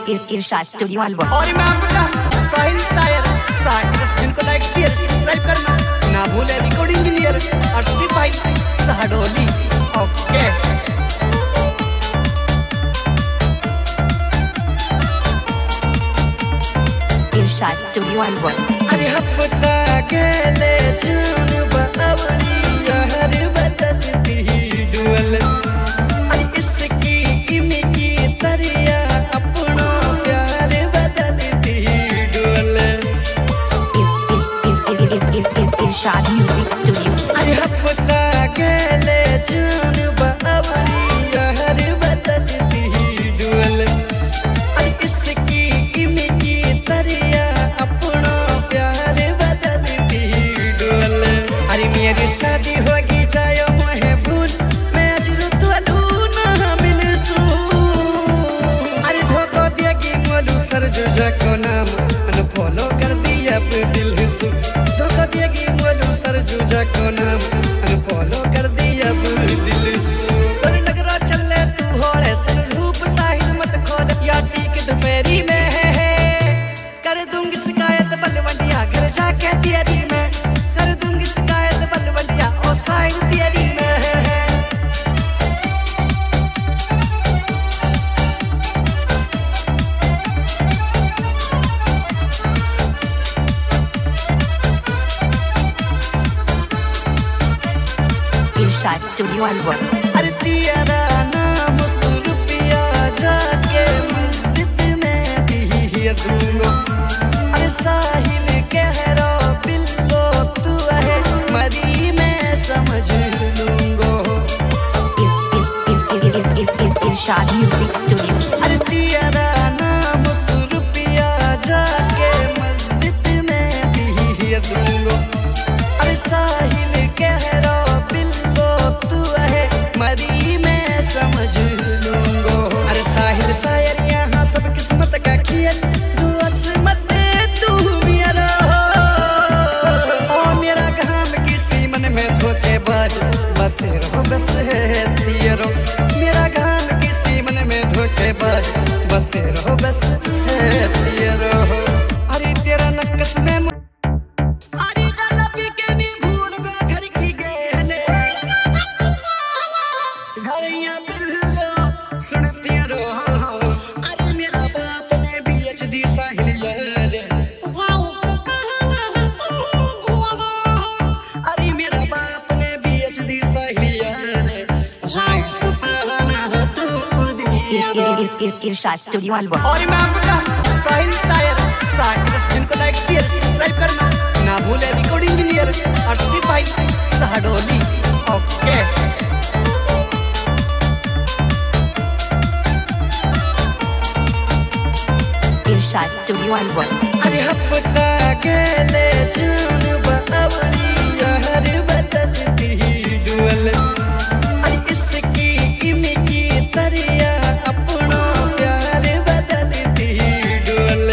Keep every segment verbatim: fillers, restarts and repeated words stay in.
इरशाद studio Alwar. और मैं आपका साहिल शायर साकिर जिनको लाइक शेयर सब्सक्राइब करना ना भूले। रिकॉर्डिंग इंजीनियर अर्शी भाई सहडोली। ओके इरशाद स्टूडियो अलवर। अरे हफ्ता गेले जून बावली यार बदलती डुअल। अरे इसकी इनकी तरिया अपनों प्यार बदलती डुअल। इरशाद म्यूजिक स्टूडियो। अरे हफ्ता गेले जून बावली यार बदलती डुअल। अरे इसकी इनकी तरिया अपनों प्यार बदलती डुअल। अरे मेरी शादी होगी चाहे मोहे भूल मैं अजरुत वालू ना मिलसू। अरे धोखा देगी मोलू सरजुजा को नाम अनफॉलो कर दिया अपने दिल से। धोखा देगी मोलू सरजुजा को नाम अनफॉलो कर दिया अपने दिल से। और लग रहा चले तू होड़े सर रूप साहिल मत खोल या टीक दोपहरी में है। कर दूंगी शिकायत बलवंडिया घर जाके तेरी में। कर दूंगी शिकायत बलवंडिया ओ साहिल तेरी में है। इरशाद स्टूडियो अलवर। अरे तेरा नाम सुरपिया जाके मस्जिद में दिया दूंगा। अरे साहिल कह रो बिल्लो तू है मरी मैं समझ लूंगा। Irshad music studio. अरे तेरा नाम सुरपिया जाके मस्जिद में दिया दूंगा। अरे साहिल कह रो बिल्लो तू है मरी मैं समझ लूंगा। अरे साहिल शायर यहाँ सब किस्मत का खेल दुआस मत तू मेरा। ओ मेरा काम किसी मन में धोखेबाज बस रहो बस है तेरो। मेरा काम किसी मन में धोखेबाज बस रहो बस है तेरो। अरे तेरा नक्कस में अरे जाना पी के नहीं भूल गो घर की गेले। घरिया बिल्लो सुनती रहो। अरे मेरा बाप ने भी एच डी साहिल यार। अरे मेरा बाप ने भी एच डी साहिल यार। इरशाद स्टूडियो अलवर। और मैं आपका साहिल शायर साकिर जिनको लाइक शेयर सब्सक्राइब करना ना भूले। रिकॉर्डिंग इंजीनियर अर्शी भाई सहडोली। ओके इरशाद स्टूडियो अलवर। अरे हफ्ता गेले जून बावली यार बदलती डुअल। अरे इसकी इनकी तरिया अपनों प्यार बदलती डुअल।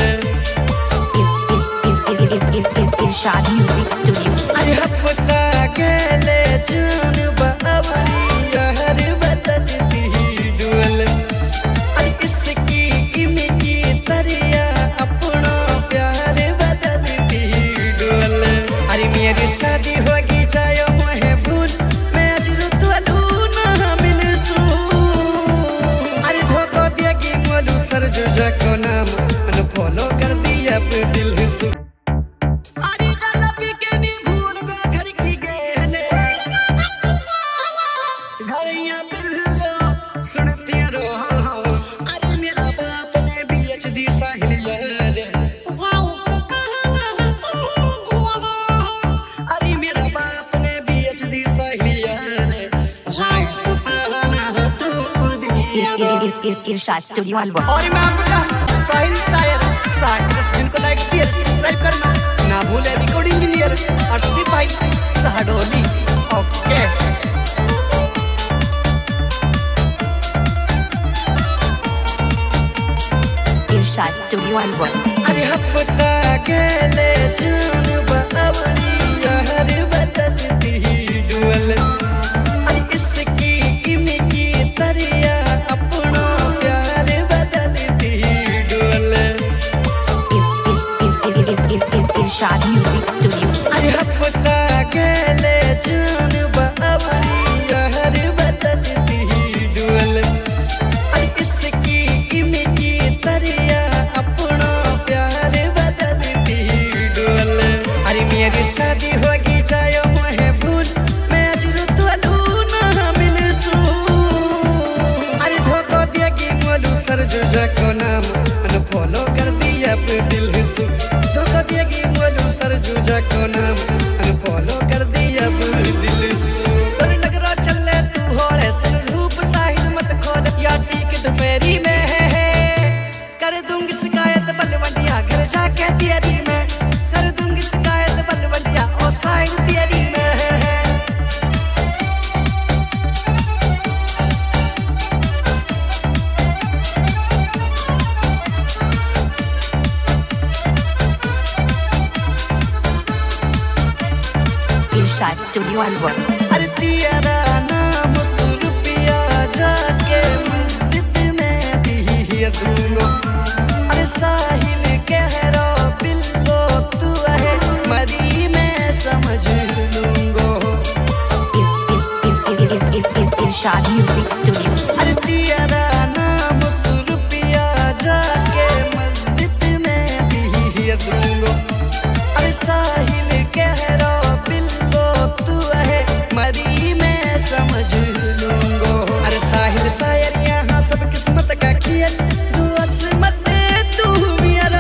इरशाद म्यूजिक स्टूडियो। अरे हफ्ता गेले जून बावली यार बदलती डुअल। अरे इसकी इनकी तरिया अपनों प्यार बदलती डुअल। अरे मेरी शादी होगी चाहे मोहे भूल मैं अजरुत वालू ना मिलसू। अरे धोखा देगी मोलू सरजुजा को नाम अनफॉलो कर दिया अपने दिल से। अरे जाना पी के नहीं भूल गो घर की गेले। घरिया बिल्लो सुनती रहो। अरे मेरा बाप ने भी एच डी साहिल यार। अरे मेरा बाप ने भी एच डी साहिल यार। इरशाद स्टूडियो अलवर। और मैं आपका साहिल शायर साकिर जिनको लाइक शेयर सब्सक्राइब करना ना भूले। रिकॉर्डिंग इंजीनियर अर्शी भाई सहडोली। ओके इरशाद स्टूडियो अलवर। अरे हफ्ता गेले जून बावली यार बदलती डुअल। अरे इसकी इनकी तरिया अपनों प्यार बदलती डुअल। की होगी चाहे मोहे भूल मैं अजरुत वालू ना मिले सू अरे धोखा देगी मोलू सरजुजा को नाम अनफॉलो कर दिया अब दिल सू धोखा देगी मोलू सरजुजा को नाम अनफॉलो कर दिया अब दिल सू और लग रहा चले तू होड़े सर रूप साहिल मत खोल या टीक दोपहरी में कर दूंगी शिकायत बलवंडिया घर जाके तेरी में कर दूंगी शिकायत बलवंडिया ओ साइड तेरी में Irshad Studio Alwar. अरे तेरा नाम सुरपिया जाके मस्जिद में दिया दूंगा अरे साहिल कह रहा बिल्लो तू है मरी मैं समझ लूंगा Irshad Music Studio. अरे तेरा नाम सुरपिया जाके मस्जिद में दिया दूंगा अरे साहिल कह रहा बिल्लो तू है मरी मैं समझ लूंगा अरे साहिल शायर यहाँ सब किस्मत का खेल दुआसमत तू मेरा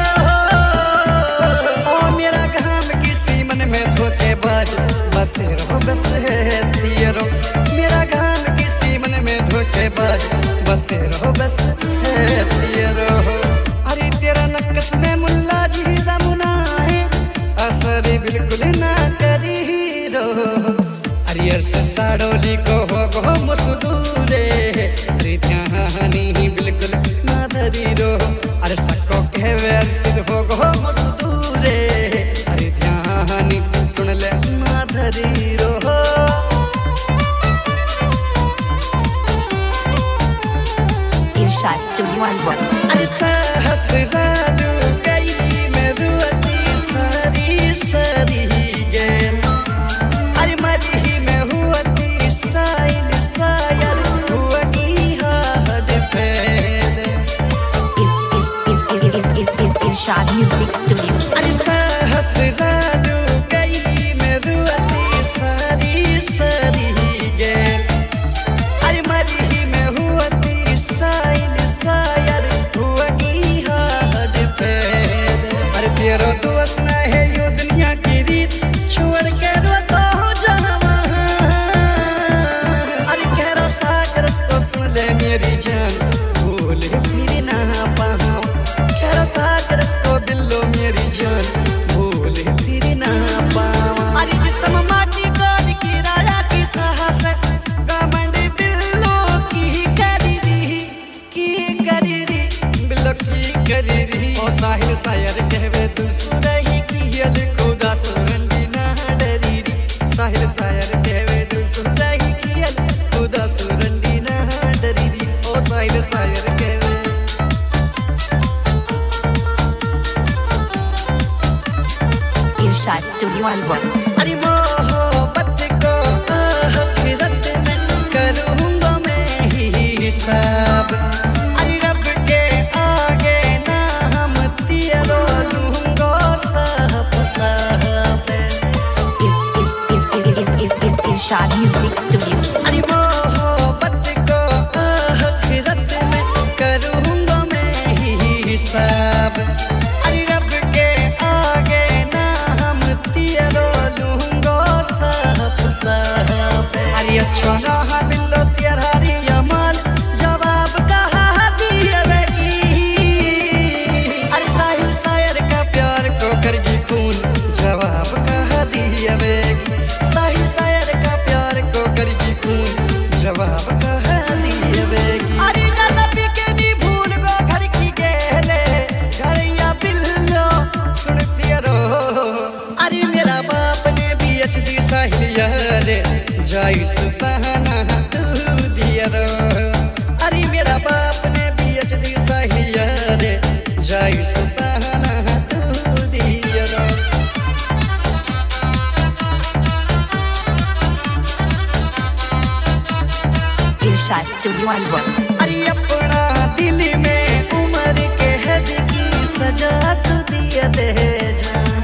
ओ मेरा घाम किसी मन में धोखेबाज बस रहो बस है तेरो मेरा घाम किसी मन में धोखेबाज बस रहो बस है तेरो अरे तेरा नक्श में मुल्ला जी दमुना है असर बिल्कुल ना करी रो अरियर से साड़ोली को हो गो मुसदूरे अरे ध्यानी बिल्कुल ना धरी रो अरे सको के वेर सिद्ध हो गो मुसदूरे अरे ध्यानी सुन ले ना धरी रो Irshad Studio Alwar. अरे साहस जालू गई मैं रुअती सारी सारी गे अरे मरी में हुआती साइल सायर हुआ की हाड पहले Irshad Music Studio. अरे साहस जालू गई मैं रुअती सारी सारी गे अरे मरी में हुआती साइल सायर हुआ की हाड पहले अरे तेरो दोस्त ना है यो दुनिया की रीत छोड़ के रोता हो जहाँ अरे कह रो सागर को सुन ले मेरी जान भूल फिर ना पाऊं कह रो सागर को दिलो मेरी जान भूल फिर ना पाऊं अरे जिसम माटी कोड की राजा की साहस गमंड बिल्लो की करी री की करी री बिल्लो की करी री ओ साहिल शायर कहवे तू सुरही की यल खुदा सुरंदी ना डरी री साहिल शायर कहवे तू सुरही की यल खुदा सुरंदी ना डरी री ओ साहिल शायर कहवे Irshad Studio Alwar. अरे मोहब्बत को आखिरत में करूँगा मैं ही हिसाब अरे रब के आगे ना हम तेरो लूँगा साहब साहब Irshad Music Studio. अरे मोहब्बत को आखिरत में करूँगा मैं ही हिसाब अरे रब के आगे ना हम तेरो लूँगा साहब साहब अरे अच्छा रहा बिल्लो तेरा रे अमल जवाब कहा दिएगी अरे साहिल शायर का प्यार को करगी खून जवाब कहा दिएगी साहिल शायर का प्यार को करगी खून जवाब कहा दिएगी अरे जलबी के नी भूल गो घर की गेले घर या बिल्लो सुन तेरो अरे मेरा बाप ने भी एचडी साहिल यार जाई सुहाना तू दिया रो अरे मेरा बाप ने भी एचडी साहिल यार जाई सुहाना तू दिया रो Irshad Studio Alwar. अरे अपना दिल में उम्र के हद की सजा तू दिया दे जा